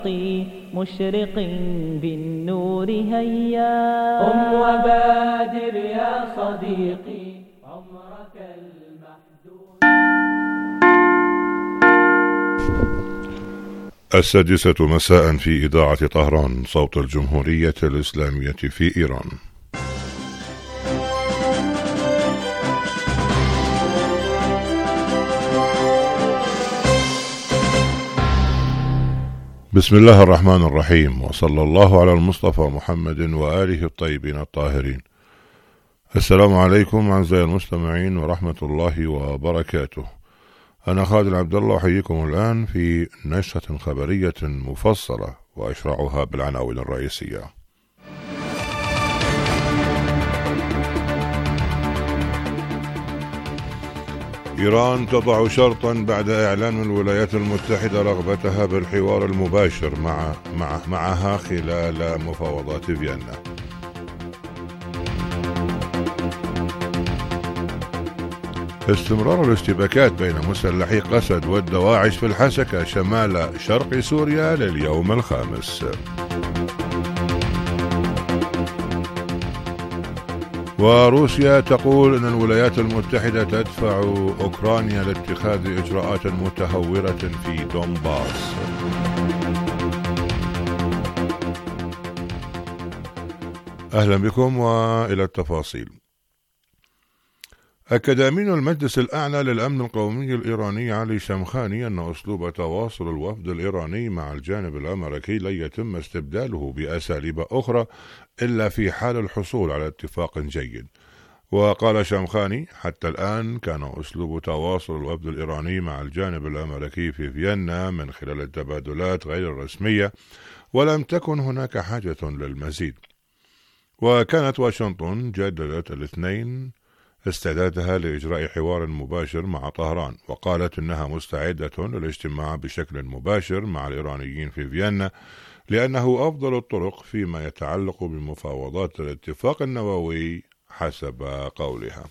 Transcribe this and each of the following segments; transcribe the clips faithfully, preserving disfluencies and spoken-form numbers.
مشرق بالنور هيا قم وبادر يا صديقي عمرك المحدود. السادسة مساء في إذاعة طهران، صوت الجمهورية الإسلامية في إيران. بسم الله الرحمن الرحيم، وصلى الله على المصطفى محمد وآله الطيبين الطاهرين. السلام عليكم أعزائي المستمعين ورحمة الله وبركاته. أنا خالد عبد الله أحييكم الآن في نشرة خبرية مفصلة وأشرعها بالعناوين الرئيسية. إيران تضع شرطا بعد إعلان الولايات المتحدة رغبتها بالحوار المباشر مع مع معها خلال مفاوضات فيينا. استمرار الاشتباكات بين مسلحي قسد والدواعش في الحسكة شمال شرق سوريا لليوم الخامس. وروسيا تقول أن الولايات المتحدة تدفع أوكرانيا لاتخاذ إجراءات متهورة في دونباس. أهلا بكم وإلى التفاصيل. أكد أمين المجلس الأعلى للأمن القومي الإيراني علي شمخاني أن أسلوب تواصل الوفد الإيراني مع الجانب الأمريكي لن يتم استبداله بأساليب أخرى إلا في حال الحصول على اتفاق جيد. وقال شمخاني: حتى الآن كان أسلوب تواصل الوفد الإيراني مع الجانب الأمريكي في فيينا من خلال التبادلات غير الرسمية، ولم تكن هناك حاجة للمزيد. وكانت واشنطن جددت الاثنين استعدادها لإجراء حوار مباشر مع طهران، وقالت إنها مستعدة للاجتماع بشكل مباشر مع الإيرانيين في فيينا لأنه أفضل الطرق فيما يتعلق بمفاوضات الاتفاق النووي حسب قولها.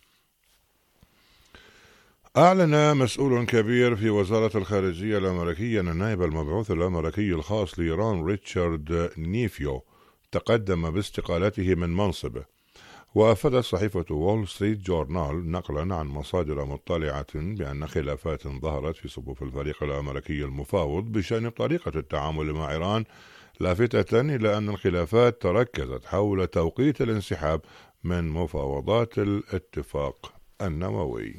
أعلن مسؤول كبير في وزارة الخارجية الأمريكية أن النائب المبعوث الأمريكي الخاص لإيران ريتشارد نيفيو تقدم باستقالته من منصبه. وأفادت صحيفة وول ستريت جورنال نقلا عن مصادر مطلعة بأن خلافات ظهرت في صفوف الفريق الأمريكي المفاوض بشأن طريقة التعامل مع إيران، لافتة إلى أن الخلافات تركزت حول توقيت الانسحاب من مفاوضات الاتفاق النووي.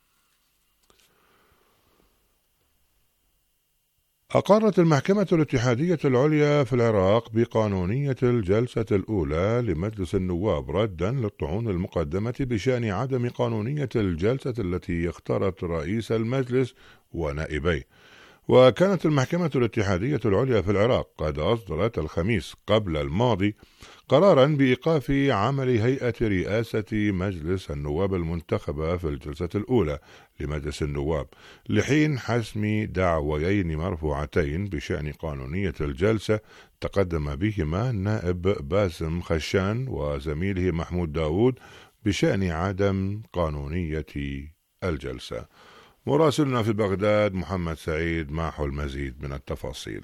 أقرت المحكمة الاتحادية العليا في العراق بقانونية الجلسة الأولى لمجلس النواب ردا للطعون المقدمة بشأن عدم قانونية الجلسة التي اختارت رئيس المجلس ونائبيه. وكانت المحكمة الاتحادية العليا في العراق قد أصدرت الخميس قبل الماضي قرارا بإيقاف عمل هيئة رئاسة مجلس النواب المنتخبة في الجلسة الأولى لمجلس النواب لحين حسم دعويين مرفوعتين بشأن قانونية الجلسة تقدم بهما النائب باسم خشان وزميله محمود داود بشأن عدم قانونية الجلسة. مراسلنا في بغداد محمد سعيد معه المزيد من التفاصيل.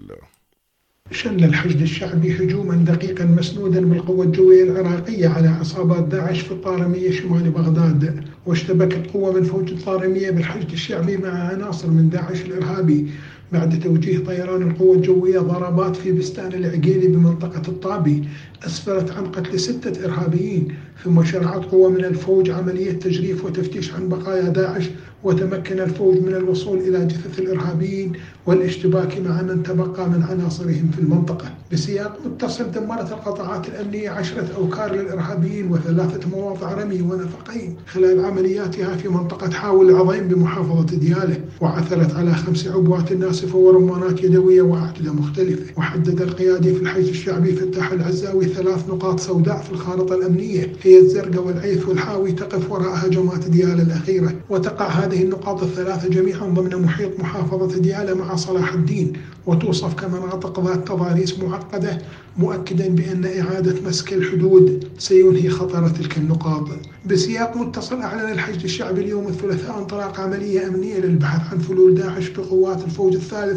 شن الحشد الشعبي هجوما دقيقا مسنودا بالقوة الجوية العراقية على عصابات داعش في الطارمية شمال بغداد، واشتبكت قوة من فوج الطارمية بالحشد الشعبي مع عناصر من داعش الإرهابي بعد توجيه طيران القوة الجوية ضربات في بستان العقيلي بمنطقة الطابي أسفرت عن قتل ستة إرهابيين. ثم شرعت قوة من الفوج عملية تجريف وتفتيش عن بقايا داعش، وتمكن الفوج من الوصول إلى جثث الإرهابيين والاشتباك مع من تبقى من عناصرهم في المنطقة. بسياق متصل دمرت القطاعات الأمنية عشرة أوكار للإرهابيين وثلاثة مواضع رمي ونفقين خلال عملياتها في منطقة حاول العظيم بمحافظة دياله، وعثرت على خمس عبوات ناسفة ورمانات يدوية وأعتدة مختلفة. وحدد القيادي في الحشد الشعبي فتح العزاوي ثلاث نقاط سوداء في الخارطة الأمنية هي الزرقاء والعيث والحاوي تقف وراء هجمات دياله الأخيرة، وتقع هذه النقاط الثلاثة جميعا ضمن محيط محافظة دياله مع صلاح الدين، وتوصف كمناطق ذات تضاريس معقدة، مؤكدا بأن إعادة مسك الحدود سينهي خطر تلك النقاط. بسياق متصل أعلن الحشد الشعبي اليوم الثلاثاء انطلاق عملية أمنية للبحث عن فلول داعش بقوات الفوج الثالث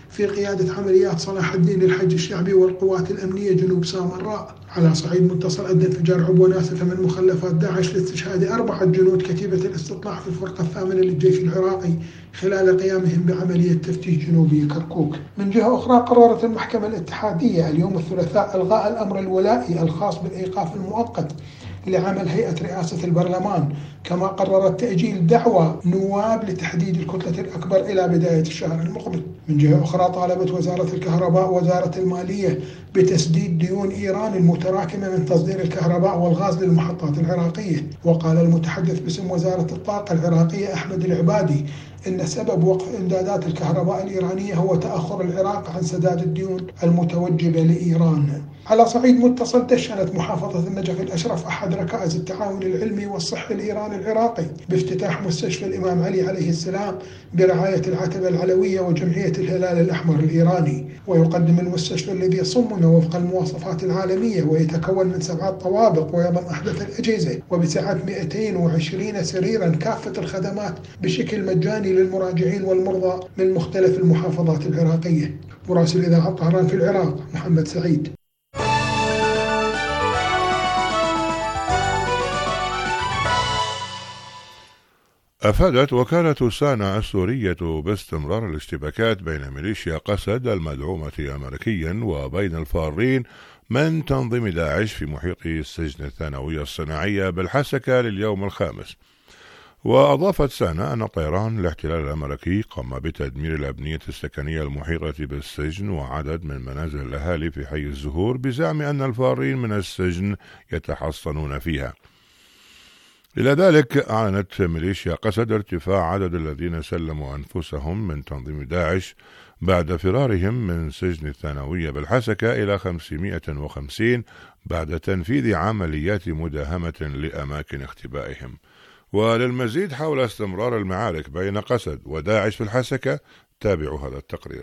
في قيادة عمليات صلاح الدين للحج الشعبي والقوات الأمنية جنوب سامراء. على صعيد متصل أدى انفجار عبوة ناسفة من مخلفات داعش لاستشهاد أربعة جنود كتيبة الاستطلاع في الفرقة الثامنة للجيش العراقي خلال قيامهم بعملية تفتيش جنوبي كركوك. من جهة أخرى قررت المحكمة الاتحادية اليوم الثلاثاء إلغاء الأمر الولائي الخاص بالإيقاف المؤقت لعمل هيئة رئاسة البرلمان، كما قررت تأجيل دعوى نواب لتحديد الكتلة الأكبر إلى بداية الشهر المقبل. من جهة أخرى طالبت وزارة الكهرباء وزارة المالية بتسديد ديون إيران المتراكمة من تصدير الكهرباء والغاز للمحطات العراقية. وقال المتحدث باسم وزارة الطاقة العراقية أحمد العبادي إن سبب وقف إمدادات الكهرباء الإيرانية هو تأخر العراق عن سداد الديون المتوجبة لإيران. على صعيد متصل، دشنت محافظة النجف الأشرف أحد ركائز التعاون العلمي والصحي الإيراني العراقي بافتتاح مستشفى الإمام علي عليه السلام برعاية العتبة العلوية وجمعية الهلال الأحمر الإيراني. ويقدم المستشفى الذي صمم وفق المواصفات العالمية ويتكون من سبعة طوابق ويضم أحدث الأجهزة وبسعة مئتين وعشرين سريرا، كافة الخدمات بشكل مجاني للمراجعين والمرضى من مختلف المحافظات العراقية. مراسل إذاعة طهران في العراق محمد سعيد. أفادت وكالة سانا السورية باستمرار الاشتباكات بين ميليشيا قسد المدعومة أمريكيا وبين الفارين من تنظيم داعش في محيط السجن الثانوية الصناعية بالحسكة لليوم الخامس. وأضافت سانا أن طيران الاحتلال الأمريكي قام بتدمير الأبنية السكنية المحيطة بالسجن وعدد من منازل الأهالي في حي الزهور بزعم أن الفارين من السجن يتحصنون فيها. إلى ذلك أعلنت ميليشيا قسد ارتفاع عدد الذين سلموا أنفسهم من تنظيم داعش بعد فرارهم من سجن الثانوية بالحسكة إلى خمسمائة وخمسين بعد تنفيذ عمليات مداهمة لأماكن اختبائهم. وللمزيد حول استمرار المعارك بين قسد وداعش في الحسكة تابعوا هذا التقرير.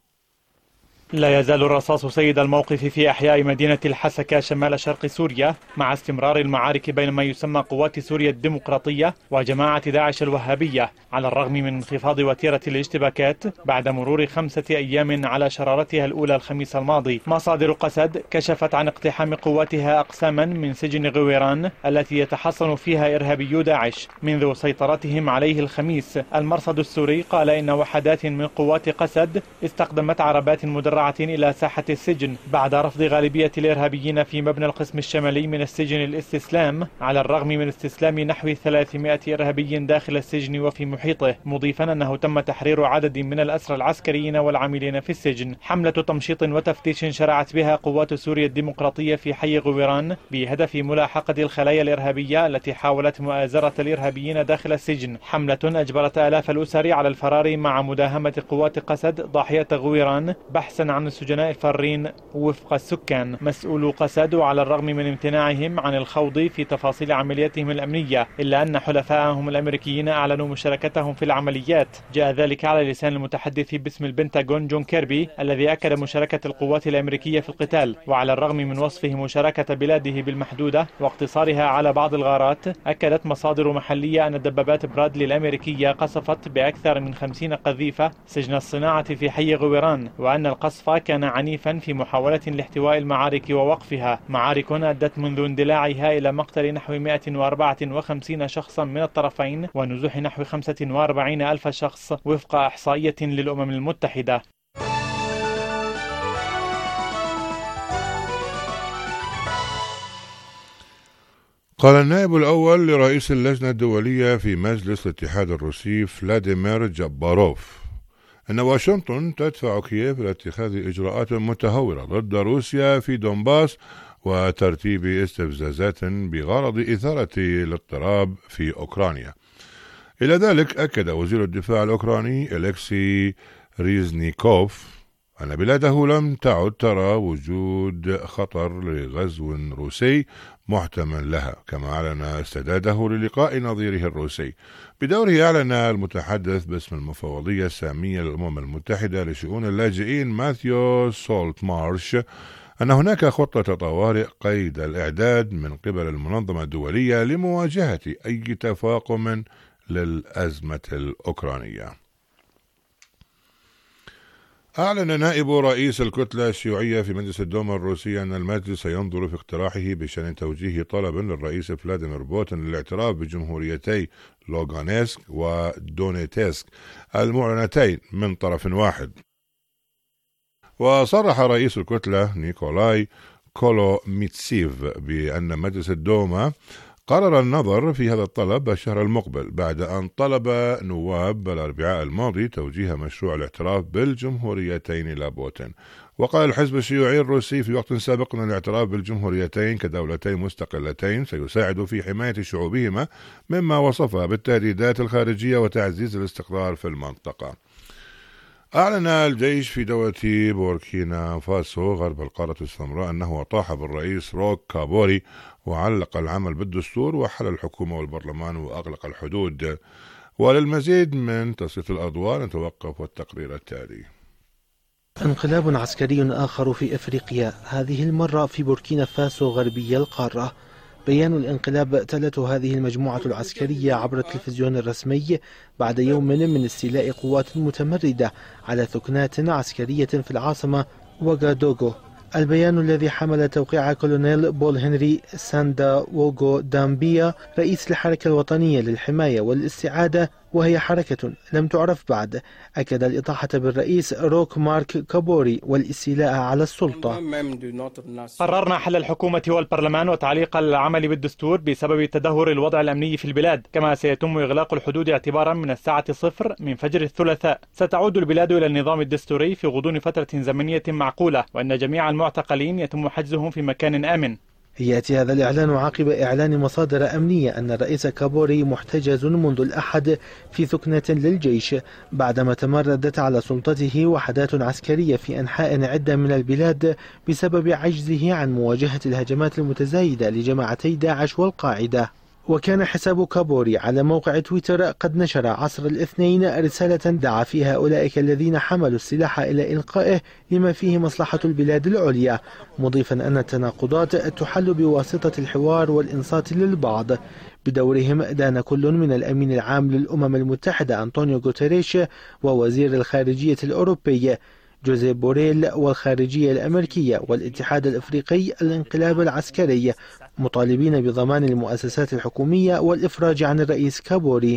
لا يزال الرصاص سيد الموقف في أحياء مدينة الحسكة شمال شرق سوريا مع استمرار المعارك بين ما يسمى قوات سوريا الديمقراطية وجماعة داعش الوهابية، على الرغم من انخفاض وتيرة الاشتباكات بعد مرور خمسة أيام على شرارتها الأولى الخميس الماضي. مصادر قسد كشفت عن اقتحام قواتها أقساما من سجن غويران التي يتحصن فيها إرهابيو داعش منذ سيطرتهم عليه الخميس. المرصد السوري قال إن وحدات من قوات قسد استخدمت عربات مدرعة إلى ساحة السجن بعد رفض غالبية الإرهابيين في مبنى القسم الشمالي من السجن الاستسلام، على الرغم من استسلام نحو ثلاثمائة إرهابي داخل السجن وفي محيطه، مضيفا أنه تم تحرير عدد من الأسرى العسكريين والعاملين في السجن. حملة تمشيط وتفتيش شرعت بها قوات سوريا الديمقراطية في حي غويران بهدف ملاحقة الخلايا الإرهابية التي حاولت مؤازرة الإرهابيين داخل السجن، حملة أجبرت آلاف الأسر على الفرار مع مداهمة قوات قسد ضاحية غويران بحثا عن السجناء الفارين وفق السكان. مسؤولو قسد على الرغم من امتناعهم عن الخوض في تفاصيل عملياتهم الأمنية إلا أن حلفائهم الأمريكيين أعلنوا مشاركتهم في العمليات. جاء ذلك على لسان المتحدث باسم البنتاغون جون كيربي الذي أكد مشاركة القوات الأمريكية في القتال. وعلى الرغم من وصفه مشاركة بلاده بالمحدودة واقتصارها على بعض الغارات، أكدت مصادر محلية أن دبابات برادلي الأمريكية قصفت بأكثر من خمسين قذيفة سجن الصناعة في حي غويران، وأن القصف كان عنيفا في محاولة لاحتواء المعارك ووقفها، معارك أدت منذ اندلاعها إلى مقتل نحو مئة وأربعة وخمسين شخصا من الطرفين ونزوح نحو خمسة وأربعين ألف شخص وفق إحصائية للأمم المتحدة. قال النائب الأول لرئيس اللجنة الدولية في مجلس الاتحاد الروسي فلاديمير جاباروف أن واشنطن تدفع كييف لاتخاذ إجراءات متهورة ضد روسيا في دونباس وترتيب استفزازات بغرض إثارة الاضطراب في أوكرانيا. إلى ذلك أكد وزير الدفاع الأوكراني أليكسي ريزنيكوف أن بلاده لم تعد ترى وجود خطر لغزو روسي محتمل لها، كما أعلن استعداده للقاء نظيره الروسي. بدوره أعلن المتحدث باسم المفوضية السامية للأمم المتحدة لشؤون اللاجئين ماثيو سولت مارش أن هناك خطة طوارئ قيد الإعداد من قبل المنظمة الدولية لمواجهة أي تفاقم للأزمة الأوكرانية. أعلن نائب رئيس الكتلة الشيوعية في مجلس الدوما الروسي أن المجلس سينظر في اقتراحه بشأن توجيه طلب للرئيس فلاديمير بوتين للاعتراف بجمهوريتي لوغانسك ودونيتسك المعلنتين من طرف واحد. وصرح رئيس الكتلة نيكولاي كولوميتسيف بأن مجلس الدوما قرر النظر في هذا الطلب الشهر المقبل بعد أن طلب نواب الأربعاء الماضي توجيه مشروع الاعتراف بالجمهوريتين إلى بوتين. وقال الحزب الشيوعي الروسي في وقت سابق أن الاعتراف بالجمهوريتين كدولتين مستقلتين سيساعد في حماية شعوبهما مما وصفها بالتهديدات الخارجية وتعزيز الاستقرار في المنطقة. أعلن الجيش في دولة بوركينا فاسو غرب القارة السمراء أنه أطاح بالرئيس روك كابوري وعلق العمل بالدستور وحل الحكومة والبرلمان وأغلق الحدود. وللمزيد من تسليط الأضواء نتوقف والتقرير التالي. انقلاب عسكري آخر في أفريقيا، هذه المرة في بوركينا فاسو غربي القارة. بيان الانقلاب تلته هذه المجموعة العسكرية عبر التلفزيون الرسمي بعد يوم من استيلاء قوات متمردة على ثكنات عسكرية في العاصمة وغادوغو. البيان الذي حمل توقيع كولونيل بول هنري ساندا ووغو دامبيا رئيس الحركة الوطنية للحماية والاستعادة، وهي حركة لم تعرف بعد، أكد الإطاحة بالرئيس روك مارك كابوري والاستيلاء على السلطة. قررنا حل الحكومة والبرلمان وتعليق العمل بالدستور بسبب تدهور الوضع الأمني في البلاد، كما سيتم إغلاق الحدود اعتبارا من الساعة صفر من فجر الثلاثاء. ستعود البلاد إلى النظام الدستوري في غضون فترة زمنية معقولة، وأن جميع المعتقلين يتم حجزهم في مكان آمن. يأتي هذا الإعلان عقب إعلان مصادر أمنية أن الرئيس كابوري محتجز منذ الأحد في ثكنة للجيش بعدما تمردت على سلطته وحدات عسكرية في أنحاء عدة من البلاد بسبب عجزه عن مواجهة الهجمات المتزايدة لجماعتي داعش والقاعدة. وكان حساب كابوري على موقع تويتر قد نشر عصر الاثنين رسالة دعا فيها أولئك الذين حملوا السلاح إلى إلقائه لما فيه مصلحة البلاد العليا، مضيفا أن التناقضات تحل بواسطة الحوار والإنصات للبعض. بدورهم دان كل من الأمين العام للأمم المتحدة أنطونيو غوتيريش ووزير الخارجية الأوروبي جوزيف بوريل والخارجية الأمريكية والاتحاد الأفريقي الانقلاب العسكري، مطالبين بضمان المؤسسات الحكومية والإفراج عن الرئيس كابوري.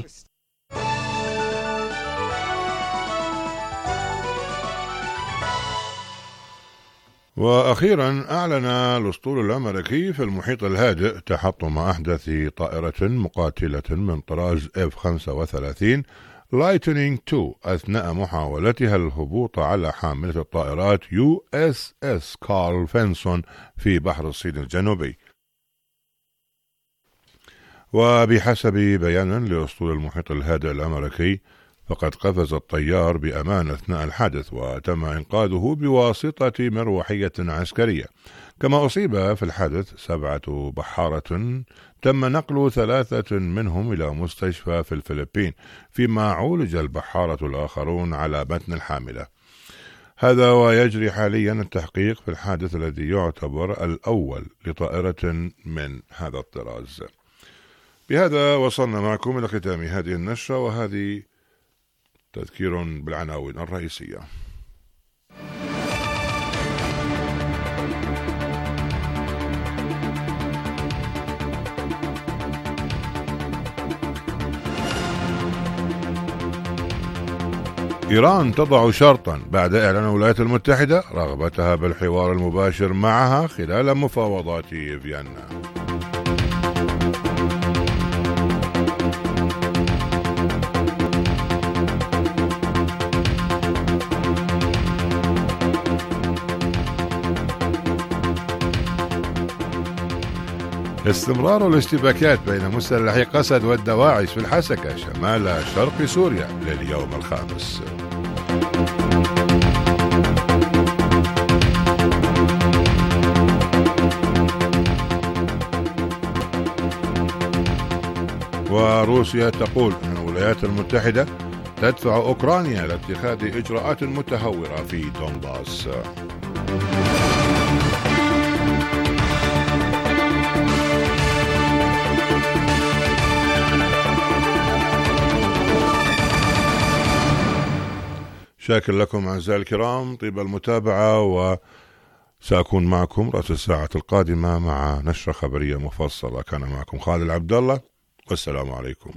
وأخيرا أعلن الأسطول الأمريكي في المحيط الهادئ تحطم أحدث طائرة مقاتلة من طراز إف خمسة وثلاثين لايتنينج اثنين أثناء محاولتها الهبوط على حاملة الطائرات يو إس إس كارل فينسون في بحر الصين الجنوبي. وبحسب بيان لأسطول المحيط الهادئ الأمريكي فقد قفز الطيار بأمان أثناء الحادث وتم إنقاذه بواسطة مروحية عسكرية. كما أصيب في الحادث سبعة بحارة تم نقل ثلاثة منهم إلى مستشفى في الفلبين، فيما عولج البحارة الآخرون على متن الحاملة. هذا ويجري حاليا التحقيق في الحادث الذي يعتبر الأول لطائرة من هذا الطراز. بهذا وصلنا معكم إلى ختام هذه النشرة، وهذه تذكير بالعناوين الرئيسية. إيران تضع شرطا بعد إعلان الولايات المتحدة رغبتها بالحوار المباشر معها خلال مفاوضات فيينا. استمرار الاشتباكات بين مسلحي قسد والدواعش في الحسكة شمال شرق سوريا لليوم الخامس. وروسيا تقول أن الولايات المتحدة تدفع أوكرانيا لاتخاذ إجراءات متهورة في دونباس. شاكر لكم أعزائي الكرام طيب المتابعة، وسأكون معكم رأس الساعة القادمة مع نشرة خبرية مفصلة. كان معكم خالد العبد الله، والسلام عليكم.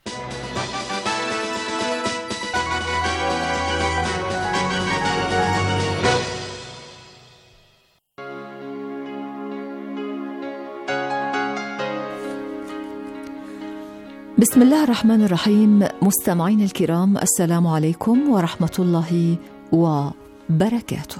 بسم الله الرحمن الرحيم. مستمعين الكرام، السلام عليكم ورحمة الله وبركاته.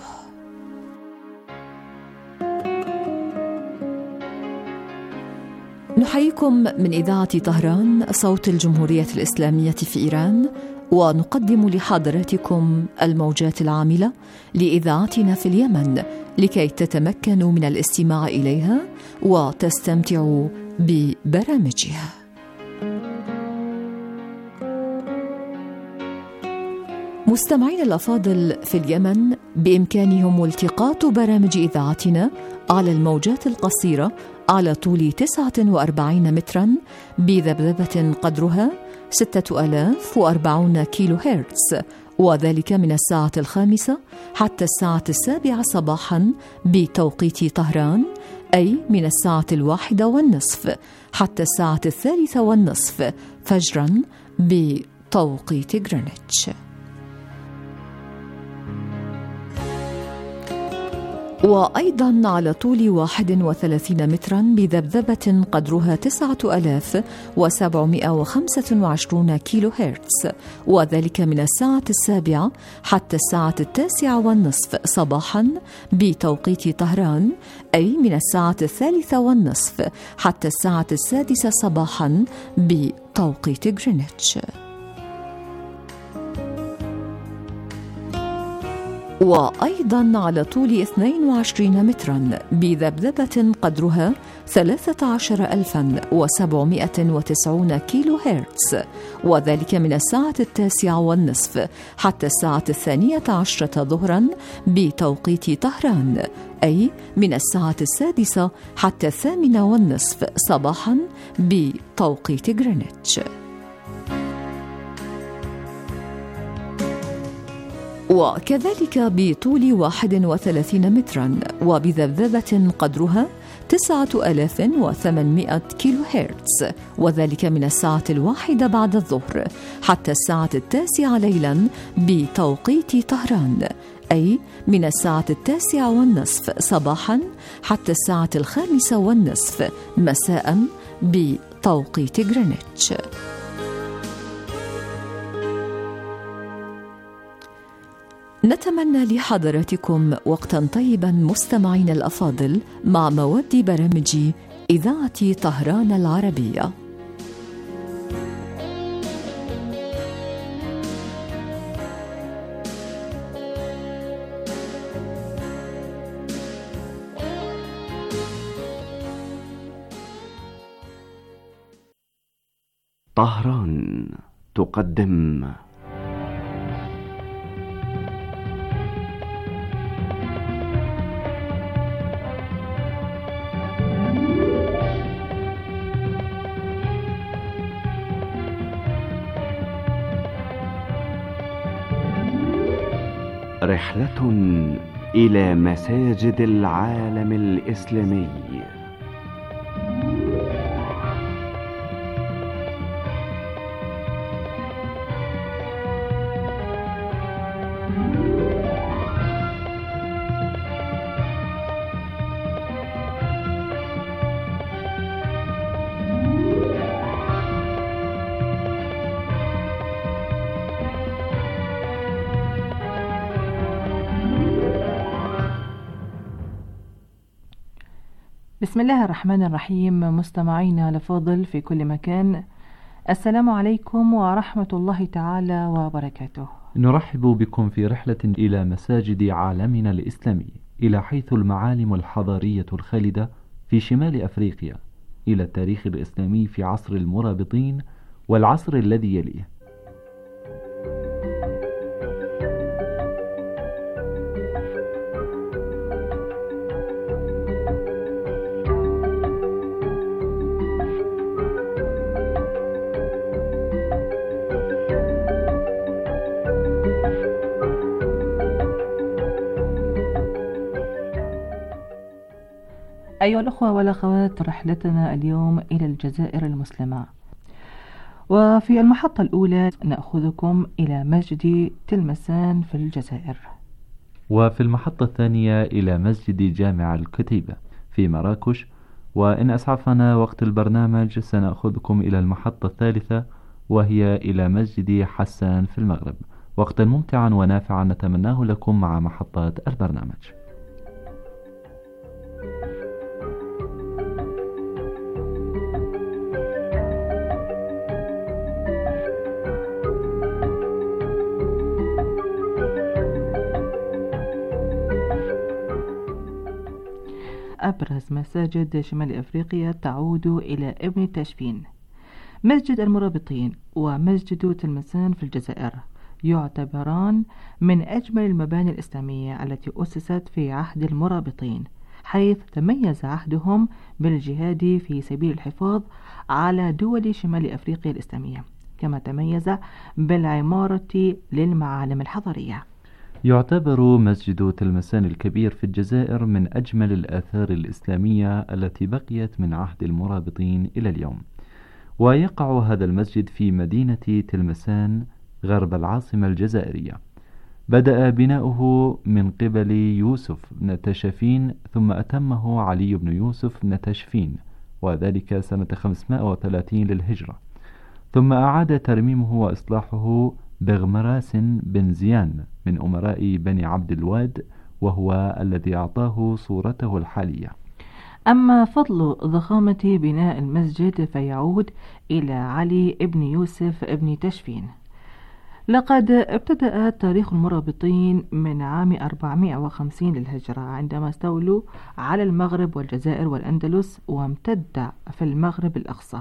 نحييكم من إذاعة طهران صوت الجمهورية الإسلامية في إيران، ونقدم لحضراتكم الموجات العاملة لإذاعتنا في اليمن لكي تتمكنوا من الاستماع إليها وتستمتعوا ببرامجها. مستمعين الأفاضل، في اليمن بإمكانهم التقاط برامج إذاعتنا على الموجات القصيرة على طول تسعة وأربعين متراً بذبذبة قدرها ستة آلاف وأربعين كيلو هرتز، وذلك من الساعة الخامسة حتى الساعة السابعة صباحاً بتوقيت طهران، أي من الساعة الواحدة والنصف حتى الساعة الثالثة والنصف فجراً بتوقيت غرينتش. وأيضاً على طول واحد وثلاثين متراً بذبذبة قدرها تسعة آلاف وسبعمائة وخمسة وعشرين كيلو هرتز، وذلك من الساعة السابعة حتى الساعة التاسعة والنصف صباحاً بتوقيت طهران، أي من الساعة الثالثة والنصف حتى الساعة السادسة صباحاً بتوقيت غرينتش. وأيضاً على طول اثنين وعشرين متراً بذبذبة قدرها ثلاثة عشر ألفاً وسبعمائة وتسعين كيلو هرتز، وذلك من الساعة التاسعة والنصف حتى الساعة الثانية عشرة ظهراً بتوقيت طهران، أي من الساعة السادسة حتى الثامنة والنصف صباحاً بتوقيت غرينتش. وكذلك بطول واحد وثلاثين متراً وبذبذبة قدرها تسعة آلاف وثمانمائة كيلو هرتز، وذلك من الساعة الواحدة بعد الظهر حتى الساعة التاسعة ليلاً بتوقيت طهران، أي من الساعة التاسعة والنصف صباحاً حتى الساعة الخامسة والنصف مساءً بتوقيت غرينتش. نتمنى لحضراتكم وقتاً طيباً مستمعين الأفاضل مع مواد برامج إذاعة طهران العربية. طهران تقدم رحلة إلى مساجد العالم الإسلامي. بسم الله الرحمن الرحيم. مستمعينا الأفاضل في كل مكان، السلام عليكم ورحمة الله تعالى وبركاته. نرحب بكم في رحلة إلى مساجد عالمنا الإسلامي، إلى حيث المعالم الحضارية الخالدة في شمال أفريقيا، إلى التاريخ الإسلامي في عصر المرابطين والعصر الذي يليه. أيها الأخوة والأخوات، رحلتنا اليوم إلى الجزائر المسلمة، وفي المحطة الأولى نأخذكم إلى مسجد تلمسان في الجزائر، وفي المحطة الثانية إلى مسجد جامع الكتيبة في مراكش، وإن أسعفنا وقت البرنامج سنأخذكم إلى المحطة الثالثة وهي إلى مسجد حسان في المغرب. وقتا ممتعا ونافعا نتمناه لكم مع محطات البرنامج. أبرز مساجد شمال أفريقيا تعود إلى ابن تاشفين. مسجد المرابطين ومسجد تلمسان في الجزائر يعتبران من أجمل المباني الإسلامية التي أسست في عهد المرابطين، حيث تميز عهدهم بالجهاد في سبيل الحفاظ على دول شمال أفريقيا الإسلامية، كما تميز بالعمارة للمعالم الحضارية. يعتبر مسجد تلمسان الكبير في الجزائر من أجمل الآثار الإسلامية التي بقيت من عهد المرابطين إلى اليوم، ويقع هذا المسجد في مدينة تلمسان غرب العاصمة الجزائرية. بدأ بناؤه من قبل يوسف بن تاشفين، ثم أتمه علي بن يوسف بن تاشفين، وذلك سنة خمسمائة وثلاثين للهجرة، ثم أعاد ترميمه وإصلاحه بغمراس بن زيان من أمراء بني عبد الواد، وهو الذي أعطاه صورته الحالية. أما فضل ضخامة بناء المسجد فيعود إلى علي بن يوسف بن تاشفين. لقد ابتدأ تاريخ المرابطين من عام أربعمائة وخمسين للهجرة عندما استولوا على المغرب والجزائر والأندلس، وامتد في المغرب الأقصى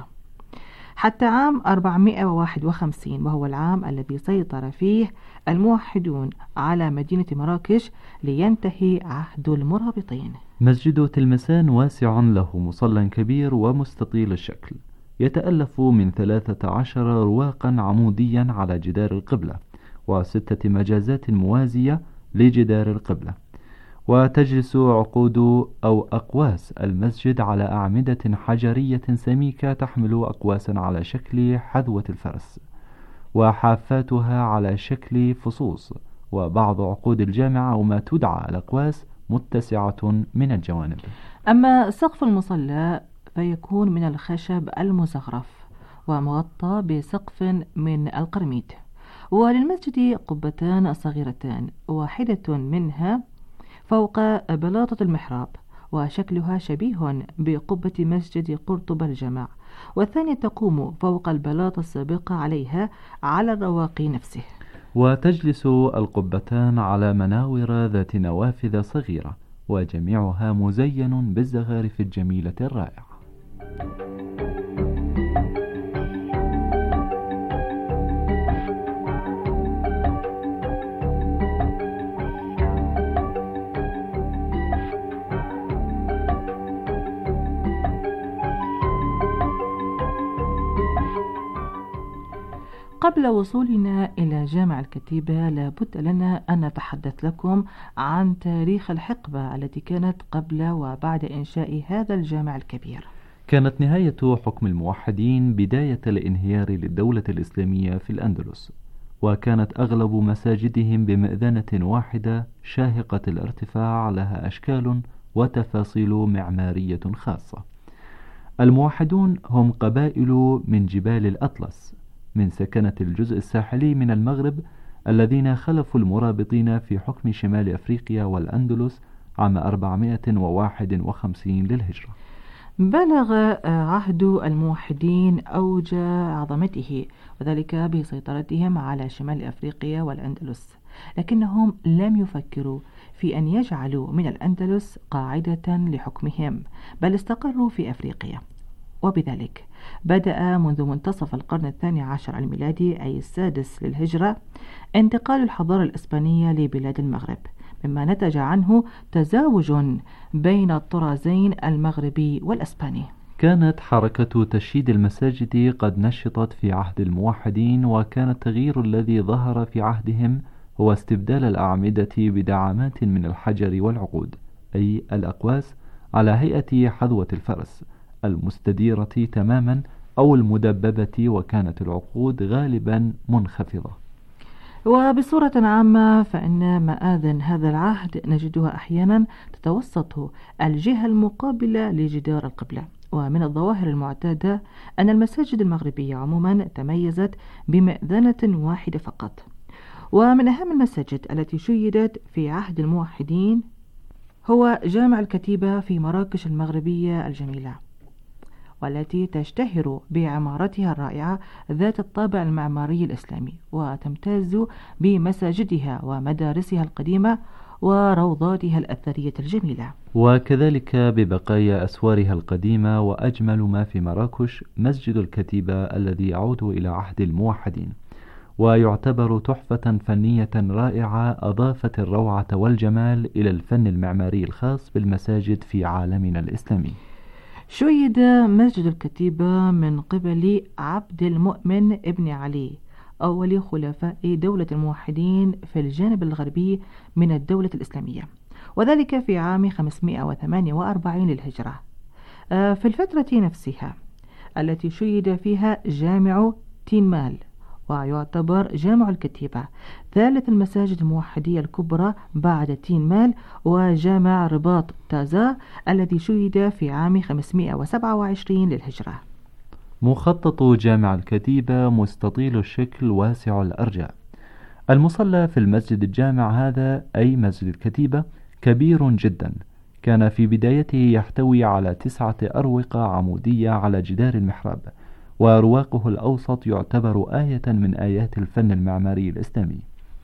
حتى عام أربعمائة وواحد وخمسين، وهو العام الذي سيطر فيه الموحدون على مدينة مراكش لينتهي عهد المرابطين. مسجد تلمسان واسع له مصلى كبير ومستطيل الشكل، يتألف من ثلاثة عشر رواقا عموديا على جدار القبلة، وستة مجازات موازية لجدار القبلة، وتجلس عقود أو أقواس المسجد على أعمدة حجرية سميكة تحمل أقواسا على شكل حذوة الفرس، وحافاتها على شكل فصوص، وبعض عقود الجامعة وما تدعى الأقواس متسعة من الجوانب. أما سقف المصلى فيكون من الخشب المزخرف ومغطى بسقف من القرميد، وللمسجد قبتان صغيرتان، واحدة منها فوق بلاطة المحراب وشكلها شبيه بقبة مسجد قرطبة الجماع، والثانية تقوم فوق البلاطة السابقة عليها على الرواقي نفسه. وتجلس القبتان على مناور ذات نوافذ صغيرة، وجميعها مزين بالزخارف الجميلة الرائعة. قبل وصولنا إلى جامع الكتيبة لابد لنا أن نتحدث لكم عن تاريخ الحقبة التي كانت قبل وبعد إنشاء هذا الجامع الكبير. كانت نهاية حكم الموحدين بداية الانهيار للدولة الإسلامية في الأندلس، وكانت أغلب مساجدهم بمئذنة واحدة شاهقة الارتفاع، لها أشكال وتفاصيل معمارية خاصة. الموحدون هم قبائل من جبال الأطلس من سكنة الجزء الساحلي من المغرب، الذين خلفوا المرابطين في حكم شمال أفريقيا والأندلس عام أربعمائة وواحد وخمسين للهجرة. بلغ عهد الموحدين أوج عظمته، وذلك بسيطرتهم على شمال أفريقيا والأندلس، لكنهم لم يفكروا في أن يجعلوا من الأندلس قاعدة لحكمهم، بل استقروا في أفريقيا. وبذلك بدأ منذ منتصف القرن الثاني عشر الميلادي أي السادس للهجرة انتقال الحضارة الإسبانية لبلاد المغرب، مما نتج عنه تزاوج بين الطرازين المغربي والأسباني. كانت حركة تشييد المساجد قد نشطت في عهد الموحدين، وكان التغيير الذي ظهر في عهدهم هو استبدال الأعمدة بدعامات من الحجر والعقود، أي الأقواس على هيئة حذوة الفرس المستديرة تماما أو المدببة، وكانت العقود غالبا منخفضة. وبصورة عامة فإن مآذن هذا العهد نجدها أحيانا تتوسط الجهة المقابلة لجدار القبلة. ومن الظواهر المعتادة أن المساجد المغربية عموما تميزت بمأذنة واحدة فقط. ومن أهم المساجد التي شيدت في عهد الموحدين هو جامع الكتيبة في مراكش المغربية الجميلة، والتي تشتهر بعمارتها الرائعة ذات الطابع المعماري الإسلامي، وتمتاز بمساجدها ومدارسها القديمة وروضاتها الأثرية الجميلة، وكذلك ببقايا أسوارها القديمة. وأجمل ما في مراكش مسجد الكتيبة الذي يعود إلى عهد الموحدين، ويعتبر تحفة فنية رائعة أضافت الروعة والجمال إلى الفن المعماري الخاص بالمساجد في عالمنا الإسلامي. شيد مسجد الكتيبة من قبل عبد المؤمن ابن علي أول خلفاء دولة الموحدين في الجانب الغربي من الدولة الإسلامية، وذلك في عام خمسمائة وثمانية وأربعين للهجرة، في الفترة نفسها التي شيد فيها جامع تينمال. ويعتبر جامع الكتيبة ثالث المساجد الموحدية الكبرى بعد تينمال، وجامع رباط تازا الذي شيد في عام خمسمائة وسبعة وعشرين للهجرة. مخطط جامع الكتيبة مستطيل الشكل واسع الأرجاء. المصلى في المسجد الجامع هذا أي مسجد الكتيبة كبير جدا، كان في بدايته يحتوي على تسعة أروقة عمودية على جدار المحراب، ورواقه الأوسط يعتبر آية من آيات الفن المعماري الإسلامي.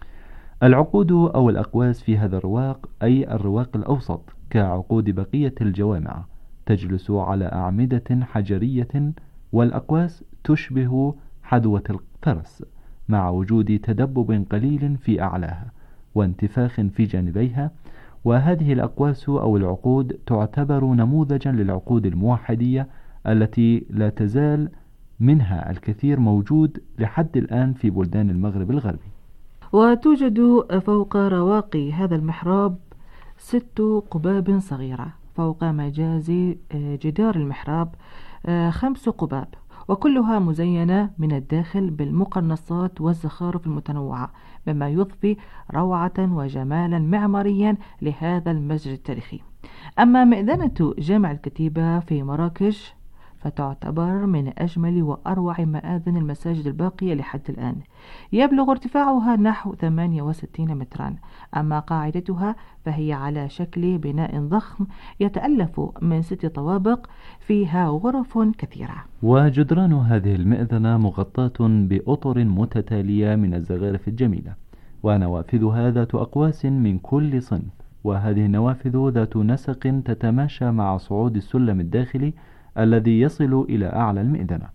العقود أو الأقواس في هذا الرواق أي الرواق الأوسط كعقود بقية الجوامع تجلس على أعمدة حجرية، والأقواس تشبه حذوة الفرس مع وجود تدبب قليل في أعلاها وانتفاخ في جانبيها. وهذه الأقواس أو العقود تعتبر نموذجا للعقود الموحدية التي لا تزال منها الكثير موجود لحد الآن في بلدان المغرب الغربي. وتوجد فوق رواقي هذا المحراب ست قباب صغيرة، فوق مجاز جدار المحراب خمس قباب، وكلها مزينة من الداخل بالمقرنصات والزخارف المتنوعة، مما يضفي روعة وجمالا معماريا لهذا المسجد التاريخي. أما مئذنة جامع الكتيبة في مراكش فتعتبر من أجمل وأروع مآذن المساجد الباقية لحد الآن، يبلغ ارتفاعها نحو ثمانية وستين مترا. أما قاعدتها فهي على شكل بناء ضخم يتألف من ست طوابق فيها غرف كثيرة. وجدران هذه المئذنة مغطاة بأطر متتالية من الزخارف الجميلة، ونوافذها ذات أقواس من كل صنف، وهذه النوافذ ذات نسق تتماشى مع صعود السلم الداخلي الذي يصل إلى أعلى المئذنة.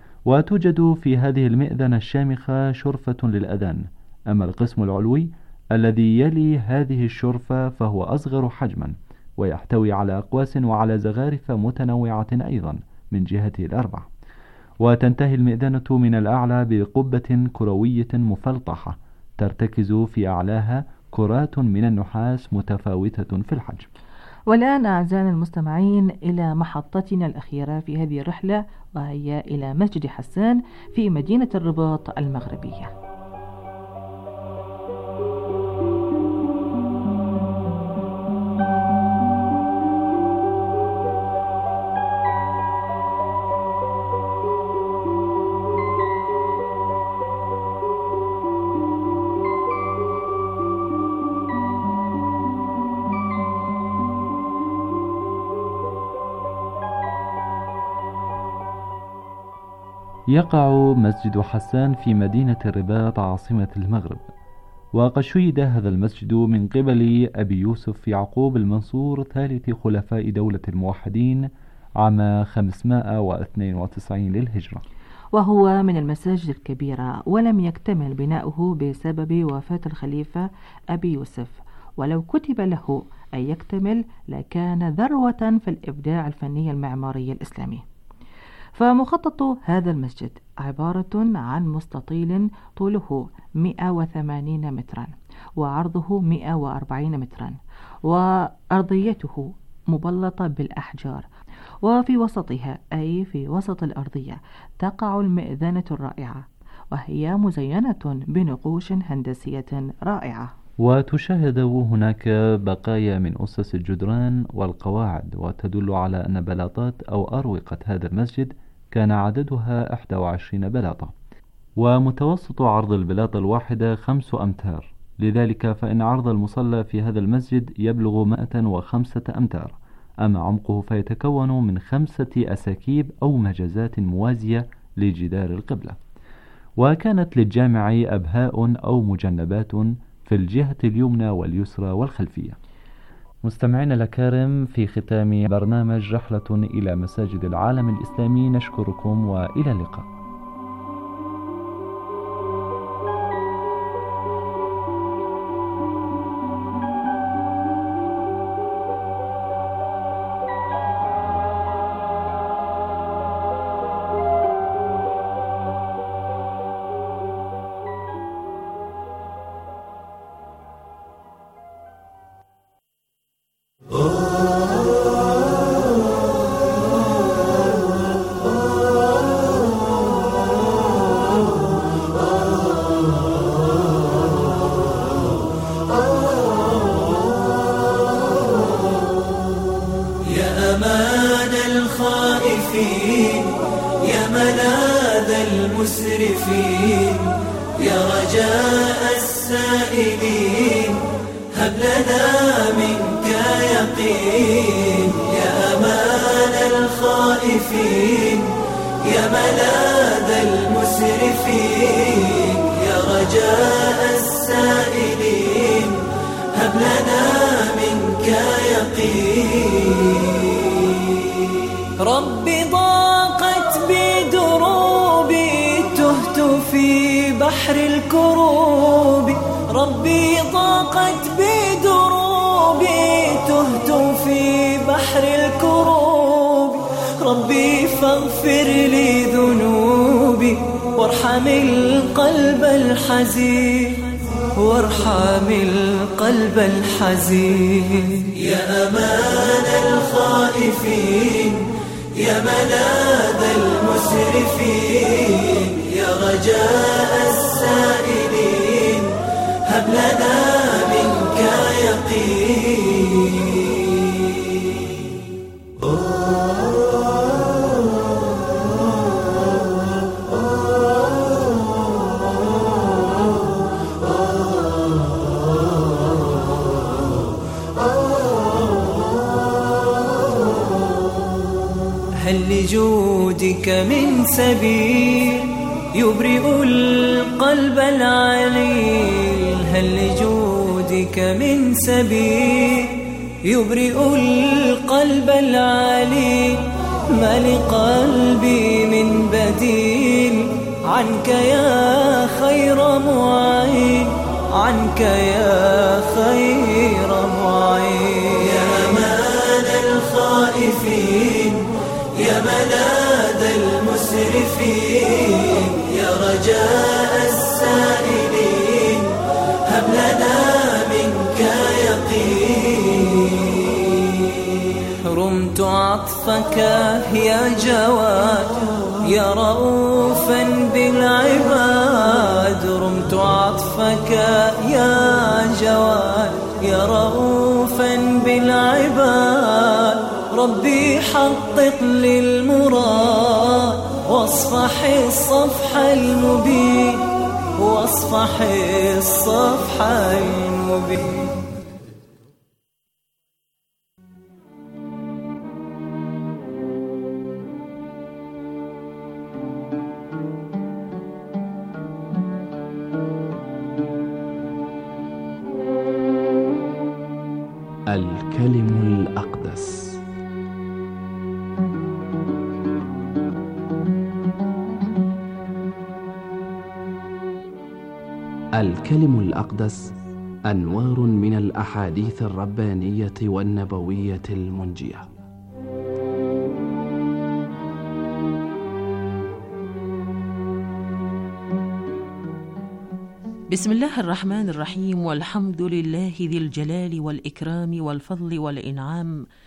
وتوجد في هذه المئذنة الشامخة شرفة للأذان. أما القسم العلوي الذي يلي هذه الشرفة فهو أصغر حجما، ويحتوي على أقواس وعلى زخارف متنوعة أيضا من جهته الأربع. وتنتهي المئذنة من الأعلى بقبة كروية مفلطحة ترتكز في أعلاها كرات من النحاس متفاوتة في الحجم. والآن أعزائنا المستمعين إلى محطتنا الأخيرة في هذه الرحلة، وهي إلى مسجد حسان في مدينة الرباط المغربية. يقع مسجد حسان في مدينة الرباط عاصمة المغرب، وقد شيد هذا المسجد من قبل أبي يوسف يعقوب المنصور ثالث خلفاء دولة الموحدين عام خمسمائة واثنين وتسعين للهجرة، وهو من المساجد الكبيرة، ولم يكتمل بناؤه بسبب وفاة الخليفة أبي يوسف، ولو كتب له أن يكتمل لكان ذروة في الإبداع الفني المعماري الإسلامي. فمخطط هذا المسجد عبارة عن مستطيل طوله مئة وثمانين مترا وعرضه مئة وأربعين مترا، وأرضيته مبلطة بالأحجار، وفي وسطها أي في وسط الأرضية تقع المئذنة الرائعة، وهي مزينة بنقوش هندسية رائعة. وتشاهد هناك بقايا من أسس الجدران والقواعد، وتدل على أن بلاطات أو أروقة هذا المسجد كان عددها إحدى وعشرين بلاطة، ومتوسط عرض البلاطة الواحدة خمس أمتار. لذلك فإن عرض المصلى في هذا المسجد يبلغ مائة وخمسة أمتار، أما عمقه فيتكون من خمسة أساكيب أو مجازات موازية لجدار القبلة. وكانت للجامع أبهاء أو مجنبات في الجهة اليمنى واليسرى والخلفية. مستمعين الأكارم، في ختام برنامج رحلة إلى مساجد العالم الإسلامي نشكركم وإلى اللقاء. يا ملاذ المسرفين، يا رجاء السائلين، هب لنا منك يقين. يا أمان الخائفين، يا ملاذ المسرفين، يا رجاء السائلين، هب لنا منك يقين. ربي ضاقت بدروبي، تهت في بحر الكروب. ربي ضاقت بدروبي، تهت في بحر الكروب. ربي فاغفر لي ذنوبي، وارحم القلب الحزين، وارحم القلب الحزين. يا أمان الخائفين، يا ملاذ المسرفين، يا رجاء السائلين، هب لنا منك يقين. هل لجودك من سبيل يبرئ القلب العليل؟ هل لجودك من سبيل يبرئ القلب العليل؟ ما لقلبي من بديل عنك يا خير معين، عنك يا خير معين. يا أمان الخائفين، يا ملاذ المسرفين، يا رجاء السائلين، هب لنا منك يقين. رمت عطفك يا جواد، يا رؤوفا بالعباد. رمت عطفك يا جواد، يا رؤوفا بالعباد. ربي حقق للمراد، واصفح الصفح المبين، واصفح الصفح المبين. الكلم الأقدس. الكلم الأقدس أنوار من الأحاديث الربانية والنبوية المنجية. بسم الله الرحمن الرحيم، والحمد لله ذي الجلال والإكرام والفضل والإنعام،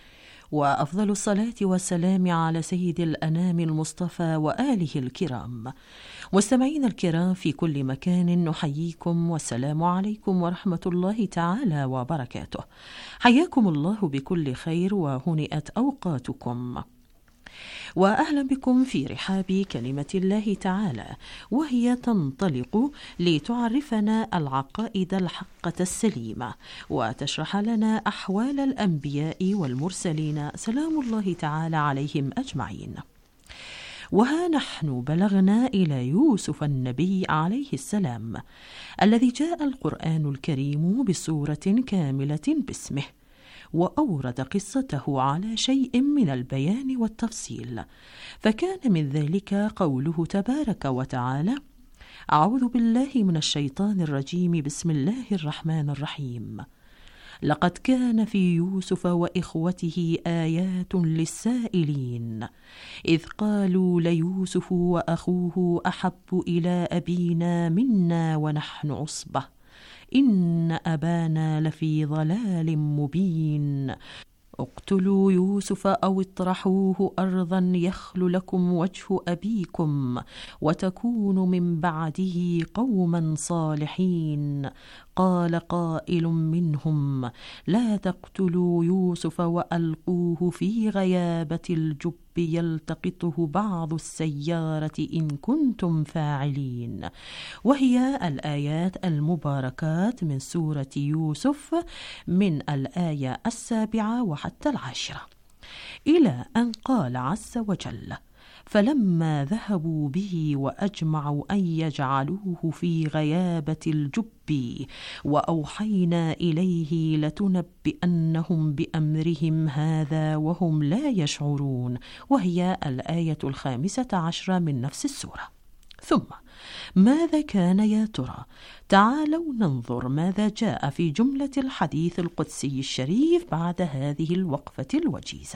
وأفضل الصلاة والسلام على سيد الأنام المصطفى وآله الكرام. مستمعين الكرام في كل مكان، نحييكم والسلام عليكم ورحمة الله تعالى وبركاته. حياكم الله بكل خير وهنئت أوقاتكم، وأهلا بكم في رحاب كلمة الله تعالى، وهي تنطلق لتعرفنا العقائد الحقة السليمة وتشرح لنا أحوال الأنبياء والمرسلين سلام الله تعالى عليهم أجمعين. وها نحن بلغنا إلى يوسف النبي عليه السلام، الذي جاء القرآن الكريم بسورة كاملة باسمه، وأورد قصته على شيء من البيان والتفصيل، فكان من ذلك قوله تبارك وتعالى: أعوذ بالله من الشيطان الرجيم، بسم الله الرحمن الرحيم. لقد كان في يوسف وإخوته آيات للسائلين، إذ قالوا ليوسف وأخوه أحب إلى أبينا منا ونحن عصبة، إن أبانا لفي ضلال مبين، اقتلوا يوسف أو اطرحوه أرضا يخل لكم وجه أبيكم وتكونوا من بعده قوما صالحين. قال قائل منهم: لا تقتلوا يوسف وألقوه في غيابة الجب يلتقطه بعض السيارة إن كنتم فاعلين. وهي الآيات المباركات من سورة يوسف من الآية السابعة وحتى العاشرة، إلى أن قال عز وجل: فلما ذهبوا به وأجمعوا أن يجعلوه في غيابة الجب وأوحينا إليه لتنبئنهم بأمرهم هذا وهم لا يشعرون. وهي الآية الخامسة عشرة من نفس السورة. ثم ماذا كان يا ترى؟ تعالوا ننظر ماذا جاء في جملة الحديث القدسي الشريف بعد هذه الوقفة الوجيزة.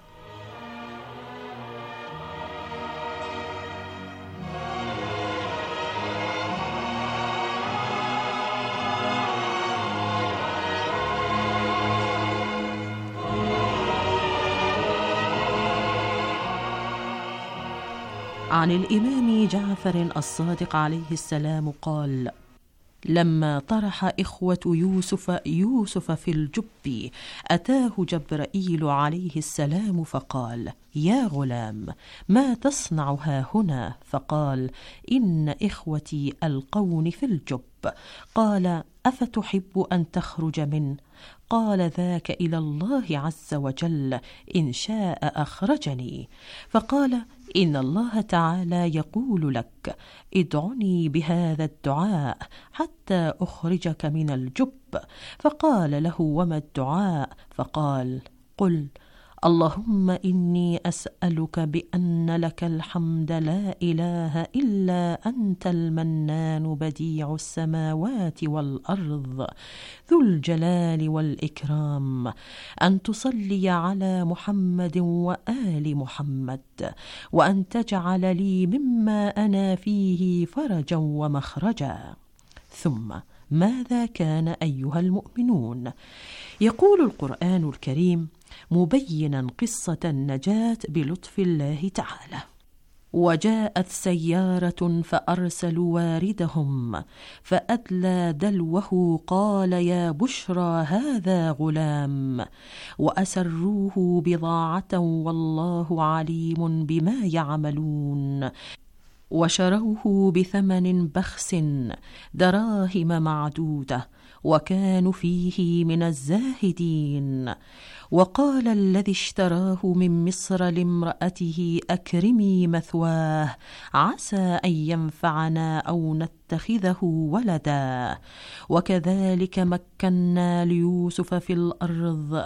عن الإمام جعفر الصادق عليه السلام قال: لما طرح إخوة يوسف يوسف في الجب أتاه جبرائيل عليه السلام فقال: يا غلام، ما تصنع هاهنا؟ فقال: إن إخوتي ألقوني في الجب. قال: أفتحب أن تخرج منه؟ قال: ذاك إلى الله عز وجل، إن شاء أخرجني. فقال: إن الله تعالى يقول لك: ادعني بهذا الدعاء حتى أخرجك من الجب. فقال له: وما الدعاء؟ فقال: قل: اللهم إني أسألك بأن لك الحمد لا إله إلا أنت المنان بديع السماوات والأرض ذو الجلال والإكرام، أن تصلي على محمد وآل محمد، وأن تجعل لي مما أنا فيه فرجا ومخرجا. ثم ماذا كان أيها المؤمنون؟ يقول القرآن الكريم مبينا قصة النجاة بلطف الله تعالى: وجاءت سيارة فأرسلوا واردهم فأدلى دلوه قال: يا بشرى هذا غلام، وأسروه بضاعة والله عليم بما يعملون، وشروه بثمن بخس دراهم معدودة، وكانوا فيه من الزاهدين. وقال الذي اشتراه من مصر لامرأته: أكرمي مثواه عسى أن ينفعنا أو نتخذه ولدا. وكذلك مكنا ليوسف في الأرض